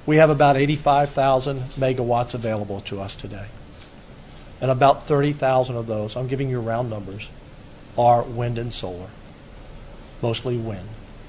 We have about 85,000 megawatts available to us today. And about 30,000 of those, I'm giving you round numbers, are wind and solar, mostly wind.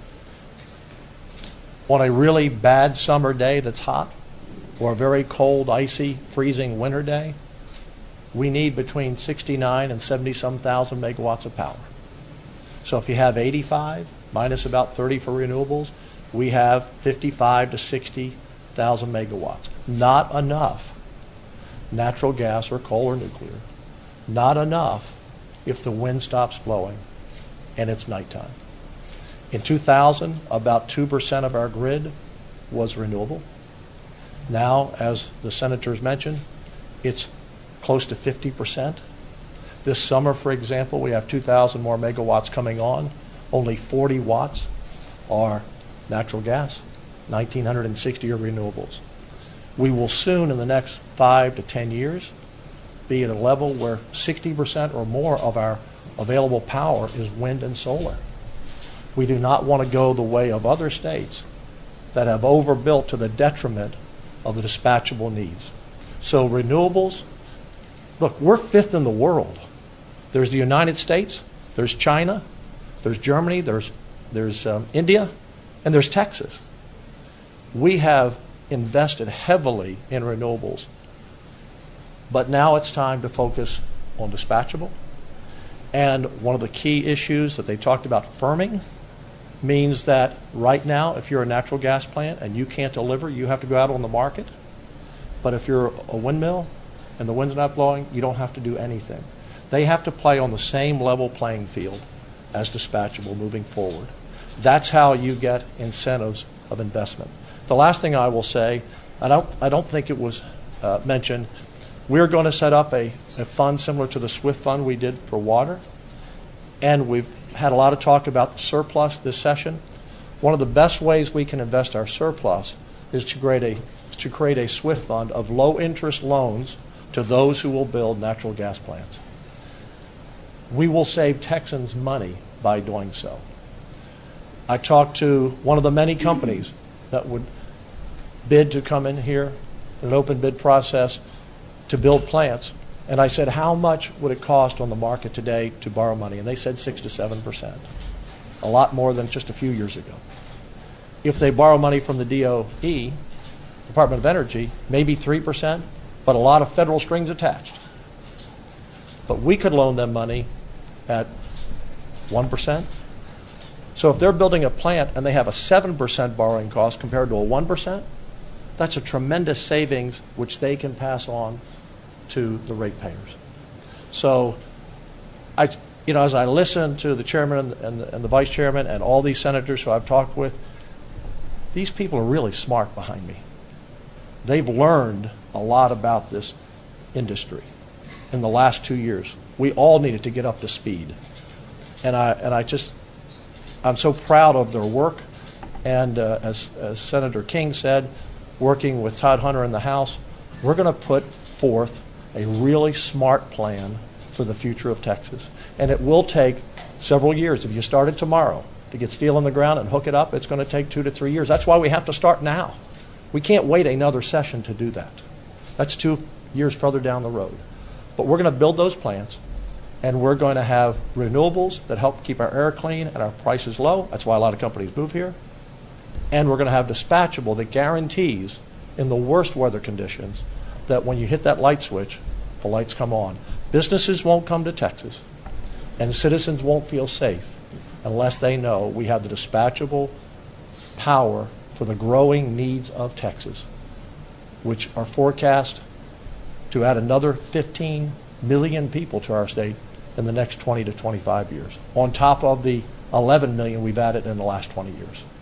On a really bad summer day that's hot, or a very cold, icy, freezing winter day, we need between 69 and 70-some thousand megawatts of power. So if you have 85 minus about 30 for renewables, we have 55 to 60,000 megawatts. Not enough natural gas or coal or nuclear. Not enough if the wind stops blowing and it's nighttime. In 2000, about 2% of our grid was renewable. Now, as the senators mentioned, it's close to 50%. This summer, for example, we have 2,000 more megawatts coming on. Only 40 watts are natural gas, 1,960 are renewables. We will soon, in the next 5 to 10 years, be at a level where 60% or more of our available power is wind and solar. We do not want to go the way of other states that have overbuilt to the detriment of the dispatchable needs. So renewables, look, we're fifth in the world. There's the United States, there's China, there's Germany, there's India, and there's Texas. We have invested heavily in renewables, but now it's time to focus on dispatchable. And one of the key issues that they talked about, firming, means that right now, if you're a natural gas plant and you can't deliver, you have to go out on the market. But if you're a windmill and the wind's not blowing, you don't have to do anything. They have to play on the same level playing field as dispatchable moving forward. That's how you get incentives of investment. The last thing I will say, I don't think it was mentioned, we're going to set up a fund similar to the SWIFT fund we did for water. And we've had a lot of talk about the surplus this session. One of the best ways we can invest our surplus is to create a SWIFT fund of low interest loans to those who will build natural gas plants. We will save Texans money by doing so. I talked to one of the many companies that would bid to come in here in an open bid process to build plants. And I said, how much would it cost on the market today to borrow money? And they said 6 to 7%, a lot more than just a few years ago. If they borrow money from the DOE, Department of Energy, maybe 3%, but a lot of federal strings attached. But we could loan them money at 1%. So if they're building a plant and they have a 7% borrowing cost compared to a 1%, that's a tremendous savings which they can pass on to the ratepayers. So, as I listen to the chairman and the vice chairman and all these senators who I've talked with, these people are really smart behind me. They've learned a lot about this industry in the last 2 years. We all needed to get up to speed, and I'm so proud of their work. And as Senator King said, working with Todd Hunter in the House, we're going to put forth a really smart plan for the future of Texas. And it will take several years. If you started tomorrow to get steel in the ground and hook it up, it's going to take 2 to 3 years. That's why we have to start now. We can't wait another session to do that. That's 2 years further down the road. But we're going to build those plants, and we're going to have renewables that help keep our air clean and our prices low. That's why a lot of companies move here. And we're going to have dispatchable that guarantees, in the worst weather conditions, that when you hit that light switch, the lights come on. Businesses won't come to Texas, and citizens won't feel safe unless they know we have the dispatchable power for the growing needs of Texas, which are forecast to add another 15 million people to our state in the next 20 to 25 years, on top of the 11 million we've added in the last 20 years.